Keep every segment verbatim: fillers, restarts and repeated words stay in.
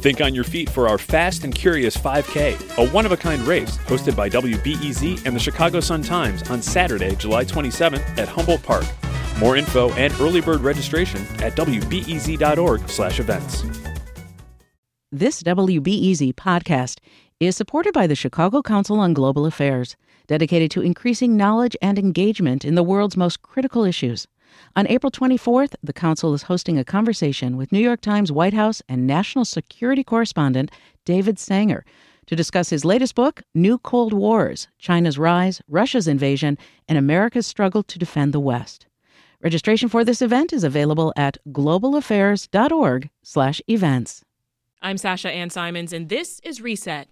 Think on your feet for our Fast and Curious five K, a one-of-a-kind race hosted by W B E Z and the Chicago Sun-Times on Saturday, July twenty-seventh at Humboldt Park. More info and early bird registration at w b e z dot org slash events. This W B E Z podcast is supported by the Chicago Council on Global Affairs, dedicated to increasing knowledge and engagement in the world's most critical issues. On April twenty-fourth, the Council is hosting a conversation with New York Times White House and National Security Correspondent David Sanger to discuss his latest book, New Cold Wars, China's Rise, Russia's Invasion, and America's Struggle to Defend the West. Registration for this event is available at global affairs dot org slash events. I'm Sasha Ann Simons, and this is Reset.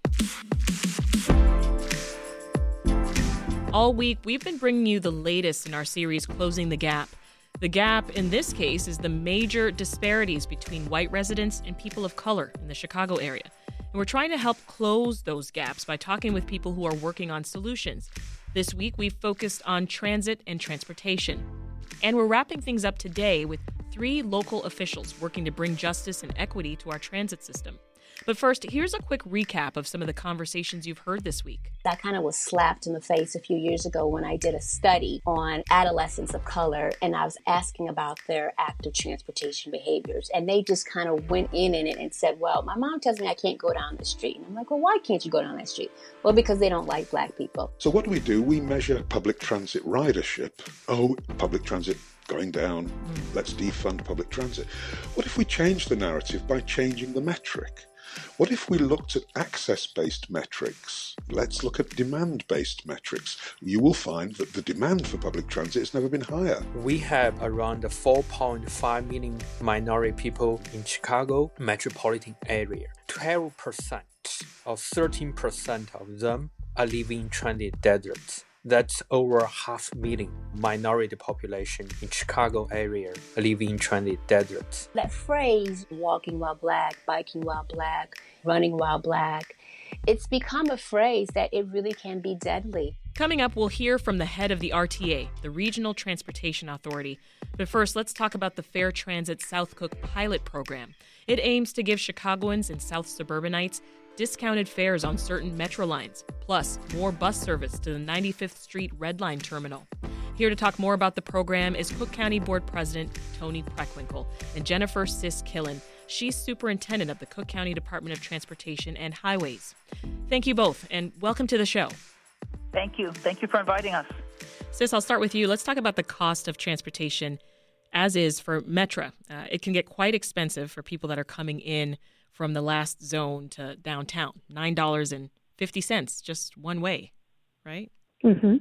All week, we've been bringing you the latest in our series, Closing the Gap. The gap, in this case, is the major disparities between white residents and people of color in the Chicago area. And we're trying to help close those gaps by talking with people who are working on solutions. This week, we've focused on transit and transportation. And we're wrapping things up today with three local officials working to bring justice and equity to our transit system. But first, here's a quick recap of some of the conversations you've heard this week. I kind of was slapped in the face a few years ago when I did a study on adolescents of color, and I was asking about their active transportation behaviors. And they just kind of went in in it and said, well, my mom tells me I can't go down the street. And I'm like, well, why can't you go down that street? Well, because they don't like black people. So what do we do? We measure public transit ridership. Oh, public transit going down, let's defund public transit. What if we change the narrative by changing the metric? What if we looked at access-based metrics? Let's look at demand-based metrics. You will find that the demand for public transit has never been higher. We have around four point five million minority people in Chicago metropolitan area. twelve percent or thirteen percent of them are living in transit deserts. That's over half a million minority population in Chicago area living in transit deserts. That phrase, walking while black, biking while black, running while black, it's become a phrase that it really can be deadly. Coming up, we'll hear from the head of the R T A, the Regional Transportation Authority. But first, let's talk about the Fair Transit South Cook pilot program. It aims to give Chicagoans and South suburbanites discounted fares on certain metro lines, plus more bus service to the ninety-fifth Street Red Line terminal. Here to talk more about the program is Cook County Board President Toni Preckwinkle and Jennifer Sis Killen. She's superintendent of the Cook County Department of Transportation and Highways. Thank you both, and welcome to the show. Thank you. Thank you for inviting us. Sis, I'll start with you. Let's talk about the cost of transportation, as is for Metra. Uh, it can get quite expensive for people that are coming in from the last zone to downtown, nine dollars and fifty cents just one way, right? Mm-hmm.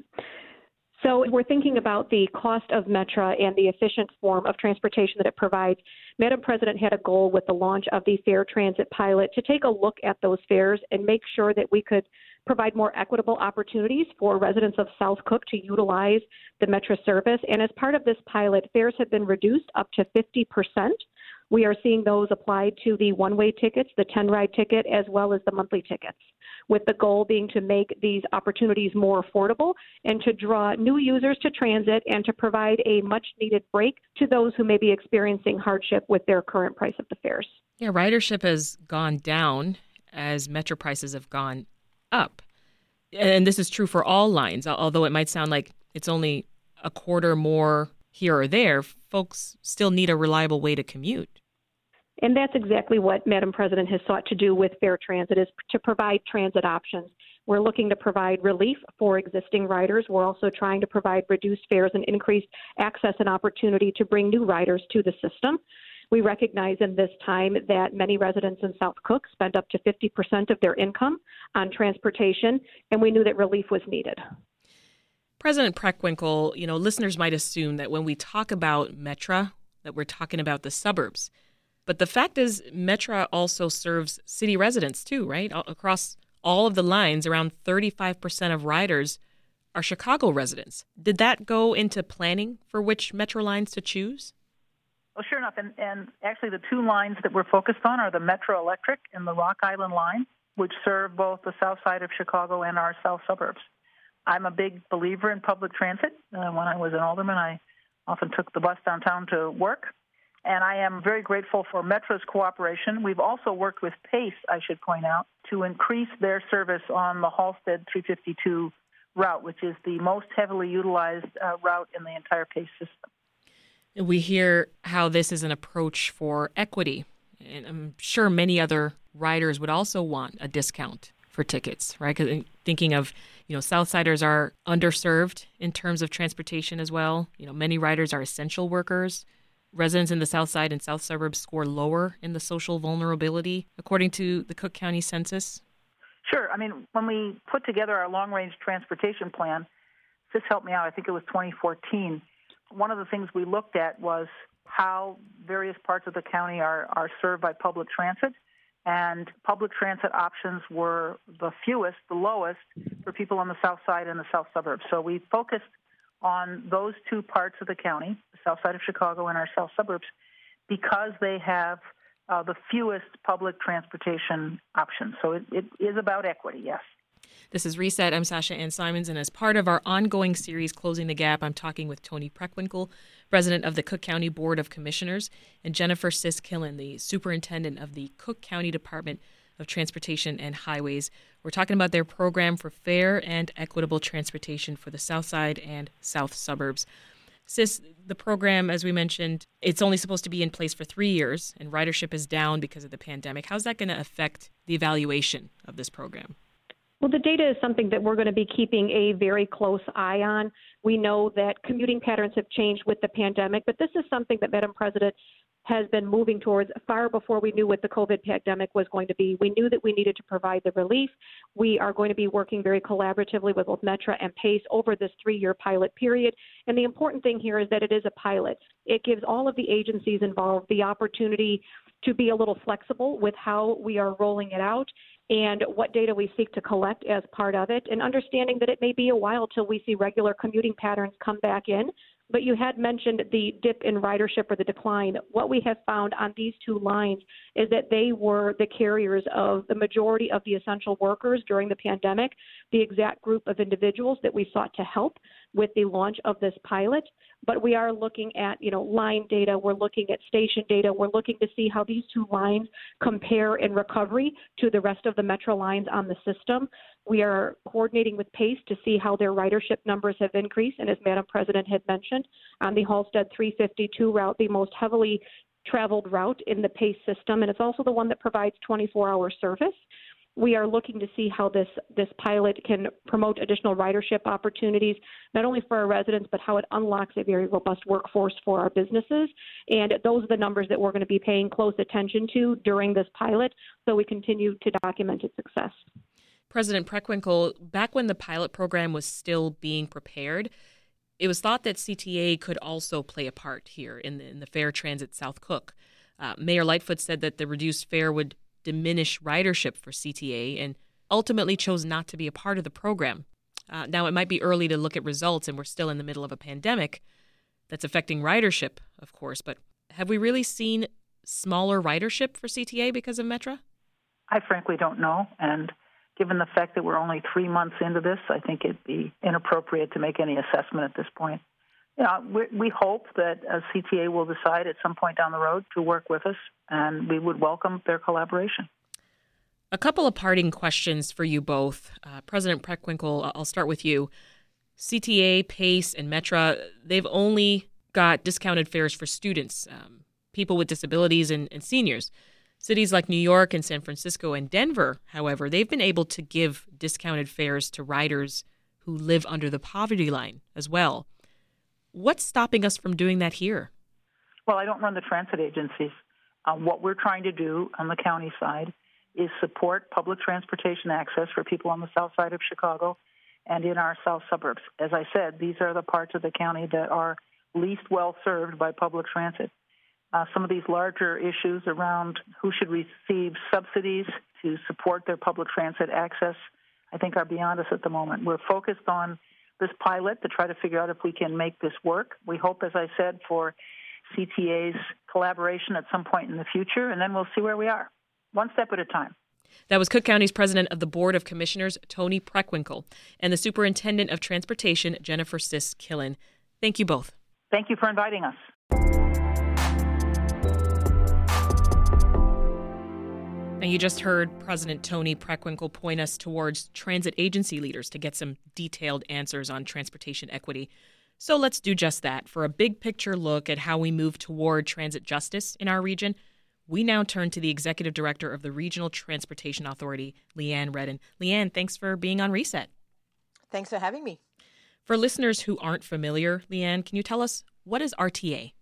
So we're thinking about the cost of Metra and the efficient form of transportation that it provides. Madam President had a goal with the launch of the Fair Transit pilot to take a look at those fares and make sure that we could provide more equitable opportunities for residents of South Cook to utilize the Metra service. And as part of this pilot, fares have been reduced up to fifty percent. We are seeing those applied to the one-way tickets, the ten-ride ticket, as well as the monthly tickets, with the goal being to make these opportunities more affordable and to draw new users to transit and to provide a much-needed break to those who may be experiencing hardship with their current price of the fares. Yeah, ridership has gone down as Metro prices have gone up. And this is true for all lines, although it might sound like it's only a quarter more here or there. Folks still need a reliable way to commute. And that's exactly what Madam President has sought to do with Fair Transit, is to provide transit options. We're looking to provide relief for existing riders. We're also trying to provide reduced fares and increased access and opportunity to bring new riders to the system. We recognize in this time that many residents in South Cook spend up to fifty percent of their income on transportation, and we knew that relief was needed. President Preckwinkle, you know, listeners might assume that when we talk about Metra, that we're talking about the suburbs. But the fact is, Metra also serves city residents too, right? Across all of the lines, around thirty-five percent of riders are Chicago residents. Did that go into planning for which Metro lines to choose? Well, sure enough. And, and actually, the two lines that we're focused on are the Metro Electric and the Rock Island line, which serve both the south side of Chicago and our south suburbs. I'm a big believer in public transit. Uh, when I was an alderman, I often took the bus downtown to work. And I am very grateful for Metro's cooperation. We've also worked with PACE, I should point out, to increase their service on the Halstead three fifty-two route, which is the most heavily utilized uh, route in the entire PACE system. We hear how this is an approach for equity. And I'm sure many other riders would also want a discount for tickets, right? 'Cause thinking of, you know, Southsiders are underserved in terms of transportation as well. You know, many riders are essential workers. Residents in the South Side and South Suburbs score lower in the social vulnerability, according to the Cook County Census. Sure. I mean, when we put together our long-range transportation plan, this helped me out, I think it was twenty fourteen, one of the things we looked at was how various parts of the county are, are served by public transit. And public transit options were the fewest, the lowest, for people on the South Side and the South Suburbs. So we focused on those two parts of the county, the South Side of Chicago and our South Suburbs, because they have uh, the fewest public transportation options. So it, it is about equity, yes. This is Reset. I'm Sasha Ann Simons, and as part of our ongoing series, Closing the Gap, I'm talking with Toni Preckwinkle, president of the Cook County Board of Commissioners, and Jennifer Sis-Killen, the superintendent of the Cook County Department of Transportation and Highways. We're talking about their program for fair and equitable transportation for the South Side and South Suburbs. Sis, the program, as we mentioned, it's only supposed to be in place for three years, and ridership is down because of the pandemic. How's that going to affect the evaluation of this program? Well, the data is something that we're going to be keeping a very close eye on. We know that commuting patterns have changed with the pandemic, but this is something that Madam President has been moving towards far before we knew what the COVID pandemic was going to be. We knew that we needed to provide the relief. We are going to be working very collaboratively with both Metra and PACE over this three-year pilot period. And the important thing here is that it is a pilot. It gives all of the agencies involved the opportunity to be a little flexible with how we are rolling it out and what data we seek to collect as part of it, and understanding that it may be a while till we see regular commuting patterns come back in. But you had mentioned the dip in ridership or the decline. What we have found on these two lines is that they were the carriers of the majority of the essential workers during the pandemic, the exact group of individuals that we sought to help with the launch of this pilot. But we are looking at, you know, line data. We're looking at station data. We're looking to see how these two lines compare in recovery to the rest of the Metro lines on the system. We are coordinating with PACE to see how their ridership numbers have increased. And as Madam President had mentioned, on the Halstead three fifty-two route, the most heavily traveled route in the PACE system, and it's also the one that provides twenty-four hour service. We are looking to see how this, this pilot can promote additional ridership opportunities, not only for our residents, but how it unlocks a very robust workforce for our businesses. And those are the numbers that we're going to be paying close attention to during this pilot, so we continue to document its success. President Preckwinkle, back when the pilot program was still being prepared, it was thought that C T A could also play a part here in the, in the Fair Transit South Cook. Uh, Mayor Lightfoot said that the reduced fare would diminish ridership for C T A and ultimately chose not to be a part of the program. Uh, now, it might be early to look at results, and we're still in the middle of a pandemic that's affecting ridership, of course, but have we really seen smaller ridership for C T A because of Metra? I frankly don't know, and given the fact that we're only three months into this, I think it'd be inappropriate to make any assessment at this point. You know, we, we hope that uh, C T A will decide at some point down the road to work with us, and we would welcome their collaboration. A couple of parting questions for you both. Uh, President Preckwinkle, I'll start with you. C T A, PACE, and Metra, they've only got discounted fares for students, um, people with disabilities, and, and seniors. Cities like New York and San Francisco and Denver, however, they've been able to give discounted fares to riders who live under the poverty line as well. What's stopping us from doing that here? Well, I don't run the transit agencies. Uh, what we're trying to do on the county side is support public transportation access for people on the south side of Chicago and in our south suburbs. As I said, these are the parts of the county that are least well served by public transit. Uh, some of these larger issues around who should receive subsidies to support their public transit access, I think, are beyond us at the moment. We're focused on this pilot to try to figure out if we can make this work. We hope, as I said, for C T A's collaboration at some point in the future, and then we'll see where we are, one step at a time. That was Cook County's president of the Board of Commissioners, Toni Preckwinkle, and the superintendent of transportation, Jennifer Sis-Killen. Thank you both. Thank you for inviting us. And you just heard President Toni Preckwinkle point us towards transit agency leaders to get some detailed answers on transportation equity. So let's do just that. For a big picture look at how we move toward transit justice in our region, we now turn to the Executive Director of the Regional Transportation Authority, Leanne Redden. Leanne, thanks for being on Reset. Thanks for having me. For listeners who aren't familiar, Leanne, can you tell us, what is R T A?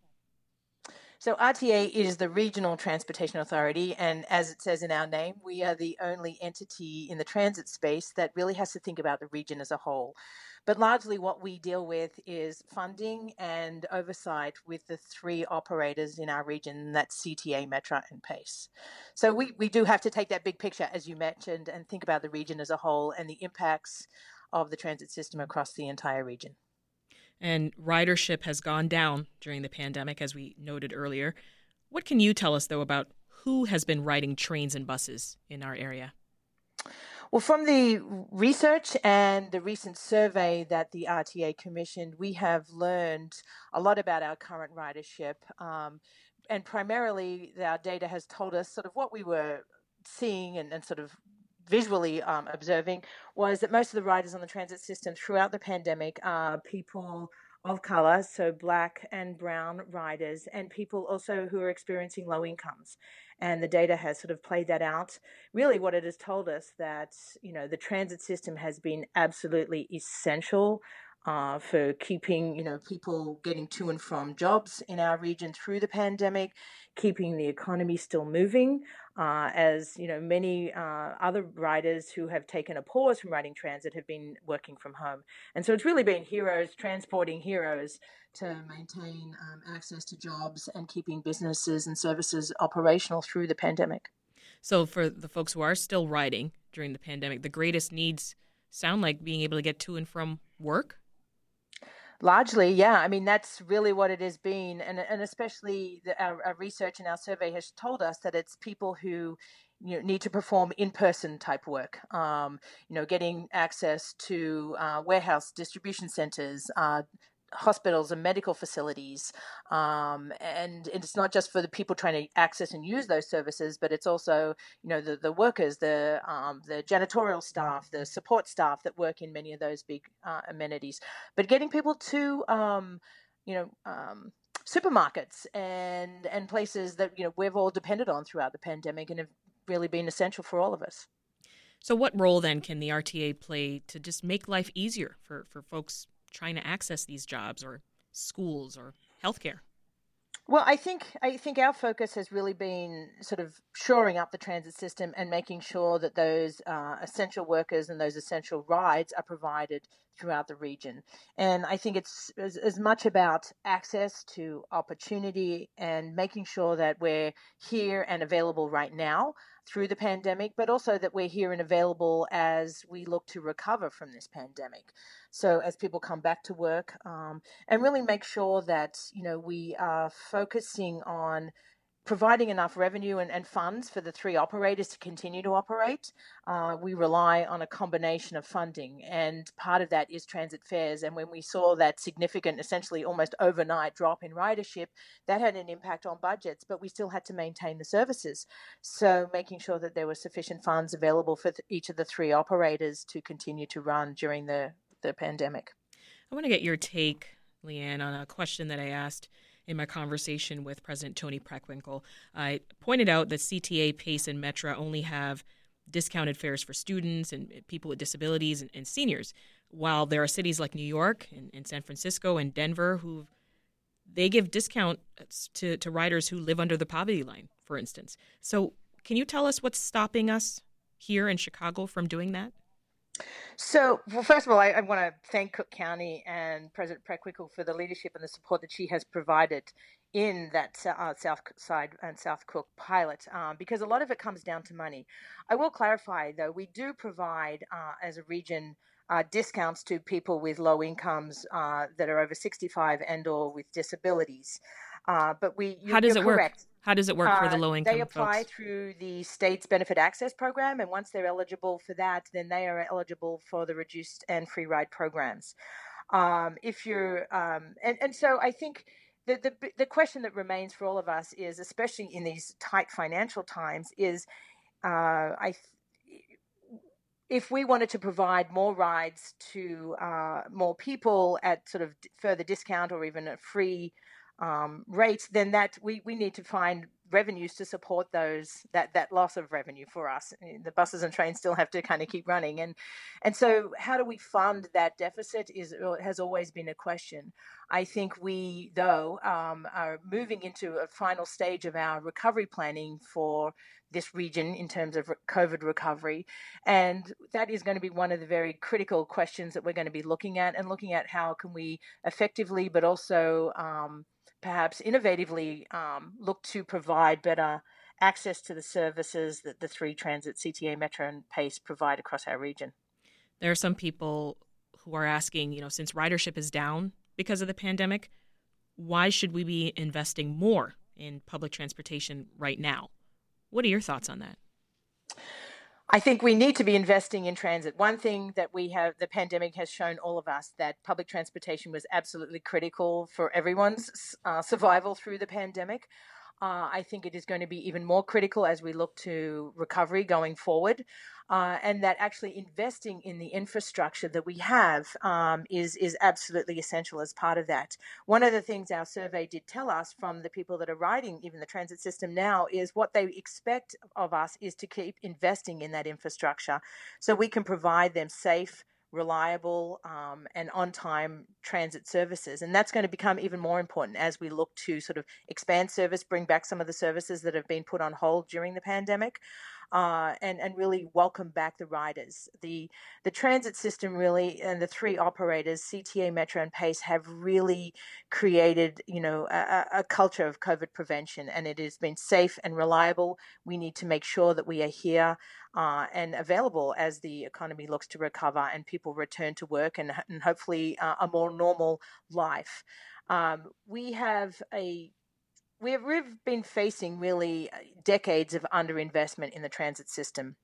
So R T A is the Regional Transportation Authority, and as it says in our name, we are the only entity in the transit space that really has to think about the region as a whole. But largely what we deal with is funding and oversight with the three operators in our region, that's C T A, Metra, and PACE. So we, we do have to take that big picture, as you mentioned, and think about the region as a whole and the impacts of the transit system across the entire region. And ridership has gone down during the pandemic, as we noted earlier. What can you tell us, though, about who has been riding trains and buses in our area? Well, from the research and the recent survey that the R T A commissioned, we have learned a lot about our current ridership. Um, and primarily, our data has told us sort of what we were seeing and, and sort of visually um, observing was that most of the riders on the transit system throughout the pandemic are people of color, so black and brown riders, and people also who are experiencing low incomes. And the data has sort of played that out. Really what it has told us that, you know, the transit system has been absolutely essential Uh, for keeping, you know, people getting to and from jobs in our region through the pandemic, keeping the economy still moving, uh, as, you know, many uh, other riders who have taken a pause from riding transit have been working from home. And so it's really been heroes transporting heroes to maintain um, access to jobs and keeping businesses and services operational through the pandemic. So for the folks who are still riding during the pandemic, the greatest needs sound like being able to get to and from work? Largely, yeah. I mean, that's really what it has been. And, and especially the, our, our research and our survey has told us that it's people who, you know, need to perform in-person type work, um, you know, getting access to uh, warehouse distribution centers, uh, hospitals and medical facilities. Um, and it's not just for the people trying to access and use those services, but it's also, you know, the, the workers, the um, the janitorial staff, the support staff that work in many of those big uh, amenities. But getting people to, um, you know, um, supermarkets and, and places that, you know, we've all depended on throughout the pandemic and have really been essential for all of us. So what role then can the R T A play to just make life easier for, for folks trying to access these jobs or schools or healthcare? Well, I think I think our focus has really been sort of shoring up the transit system and making sure that those uh, essential workers and those essential rides are provided throughout the region. And I think it's as, as much about access to opportunity and making sure that we're here and available right now through the pandemic, but also that we're here and available as we look to recover from this pandemic. So as people come back to work, um, and really make sure that, you know, we are focusing on providing enough revenue and, and funds for the three operators to continue to operate. Uh, we rely on a combination of funding, and part of that is transit fares. And when we saw that significant, essentially almost overnight drop in ridership, that had an impact on budgets, but we still had to maintain the services. So making sure that there were sufficient funds available for th- each of the three operators to continue to run during the, the pandemic. I want to get your take, Leanne, on a question that I asked in my conversation with President Toni Preckwinkle. I pointed out that C T A, PACE, and Metra only have discounted fares for students and people with disabilities and, and seniors, while there are cities like New York and, and San Francisco and Denver who they give discounts to, to riders who live under the poverty line, for instance. So can you tell us what's stopping us here in Chicago from doing that? So, well, first of all, I, I want to thank Cook County and President Preckwinkle for the leadership and the support that she has provided in that uh, South Side and South Cook pilot, um, because a lot of it comes down to money. I will clarify, though, we do provide, uh, as a region, uh, discounts to people with low incomes uh, that are over sixty-five and or with disabilities. Uh, but we, you, How does you're it work? correct. How does it work for the low-income folks? They apply folks? through the state's benefit access program, and once they're eligible for that, then they are eligible for the reduced and free ride programs. Um, if you're, um, and, and so I think the, the the question that remains for all of us is, especially in these tight financial times, is uh, I. If we wanted to provide more rides to uh, more people at sort of further discount or even a free um, rates, then that we, we need to find revenues to support those that, that loss of revenue for us. The buses and trains still have to kind of keep running, and and so how do we fund that deficit is has always been a question. I think we though um, are moving into a final stage of our recovery planning for this region in terms of COVID recovery. And that is going to be one of the very critical questions that we're going to be looking at, and looking at how can we effectively, but also um, perhaps innovatively um, look to provide better access to the services that the three transit, C T A, Metro and PACE, provide across our region. There are some people who are asking, you know, since ridership is down because of the pandemic, why should we be investing more in public transportation right now? What are your thoughts on that? I think we need to be investing in transit. One thing that we have, the pandemic has shown all of us that public transportation was absolutely critical for everyone's uh, survival through the pandemic. Uh, I think it is going to be even more critical as we look to recovery going forward, uh, and that actually investing in the infrastructure that we have um, is is absolutely essential as part of that. One of the things our survey did tell us from the people that are riding even the transit system now is what they expect of us is to keep investing in that infrastructure so we can provide them safe, reliable um, and on-time transit services. And that's going to become even more important as we look to sort of expand service, bring back some of the services that have been put on hold during the pandemic, uh, and, and really welcome back the riders. The the transit system really, and the three operators, C T A, Metro and PACE, have really created, you know, a, a culture of COVID prevention, and it has been safe and reliable. We need to make sure that we are here Uh, and available as the economy looks to recover and people return to work and, and hopefully uh, a more normal life. Um, we have a we have, we've been facing really decades of underinvestment in the transit system.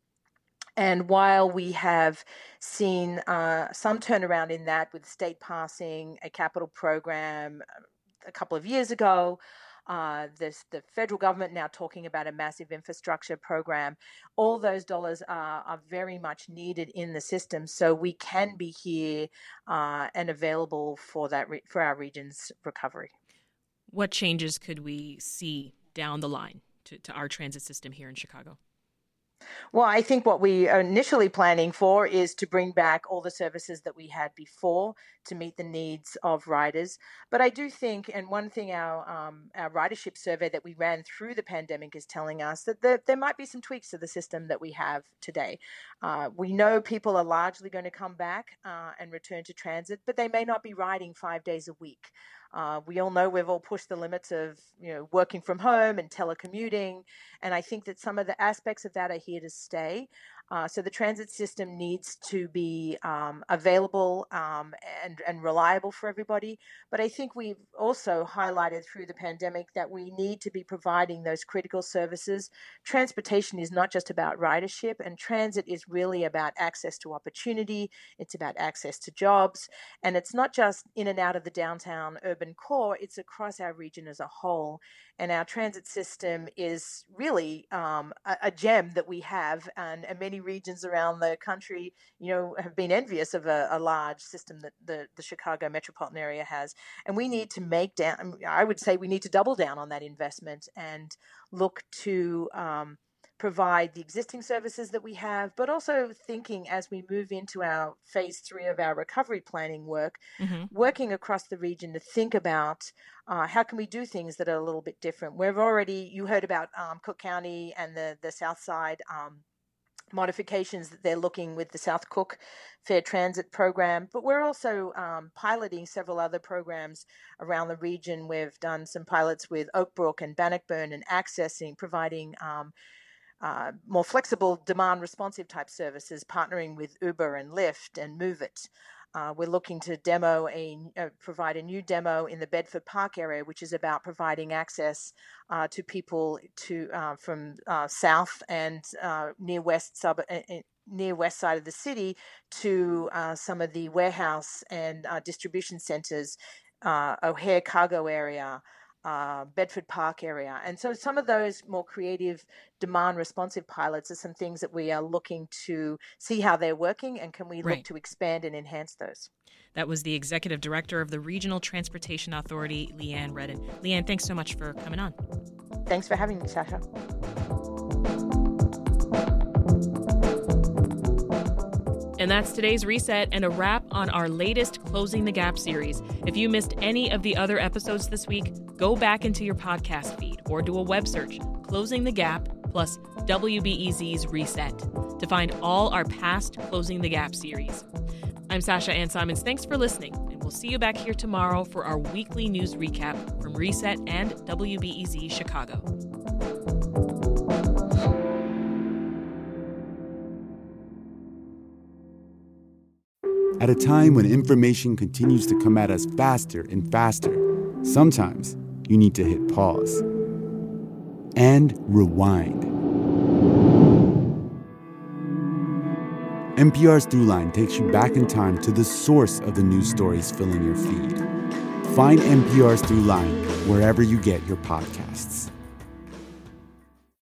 And while we have seen uh, some turnaround in that with state passing a capital program a couple of years ago, Uh, this, the federal government now talking about a massive infrastructure program. All those dollars are, are very much needed in the system, so we can be here uh, and available for that re- for our region's recovery. What changes could we see down the line to, to our transit system here in Chicago? Well, I think what we are initially planning for is to bring back all the services that we had before to meet the needs of riders. But I do think, and one thing our um, our ridership survey that we ran through the pandemic is telling us that there, there might be some tweaks to the system that we have today. Uh, we know people are largely going to come back uh, and return to transit, but they may not be riding five days a week. Uh, we all know we've all pushed the limits of, you know, working from home and telecommuting, and I think that some of the aspects of that are here to stay. Uh, so the transit system needs to be um, available um, and, and reliable for everybody. But I think we've also highlighted through the pandemic that we need to be providing those critical services. Transportation is not just about ridership, and transit is really about access to opportunity. It's about access to jobs. And it's not just in and out of the downtown urban core, it's across our region as a whole. And our transit system is really um, a, a gem that we have, and, and many regions around the country, you know, have been envious of a, a large system that the, the Chicago metropolitan area has. And we need to make down, I would say we need to double down on that investment and look to um, provide the existing services that we have, but also thinking as we move into our phase three of our recovery planning work, mm-hmm. working across the region to think about uh, how can we do things that are a little bit different. We've already, you heard about um, Cook County and the, the South Side um, modifications that they're looking with the South Cook Fair Transit program, but we're also um, piloting several other programs around the region. We've done some pilots with Oakbrook and Bannockburn and accessing, providing um, Uh, more flexible demand responsive type services, partnering with Uber and Lyft and Move It. Uh, we're looking to demo a uh, provide a new demo in the Bedford Park area, which is about providing access uh, to people to uh, from uh, south and uh, near west sub uh, near west side of the city to uh, some of the warehouse and uh, distribution centers, uh, O'Hare cargo area. uh, Bedford Park area. And so some of those more creative, demand-responsive pilots are some things that we are looking to see how they're working, and can we Right. look to expand and enhance those. That was the executive director of the Regional Transportation Authority, Leanne Redden. Leanne, thanks so much for coming on. Thanks for having me, Sasha. And that's today's Reset and a wrap on our latest Closing the Gap series. If you missed any of the other episodes this week, go back into your podcast feed or do a web search, Closing the Gap plus W B E Z's Reset, to find all our past Closing the Gap series. I'm Sasha Ann Simons. Thanks for listening, and we'll see you back here tomorrow for our weekly news recap from Reset and W B E Z Chicago. At a time when information continues to come at us faster and faster, sometimes you need to hit pause and rewind. N P R's Throughline takes you back in time to the source of the news stories filling your feed. Find N P R's Throughline wherever you get your podcasts.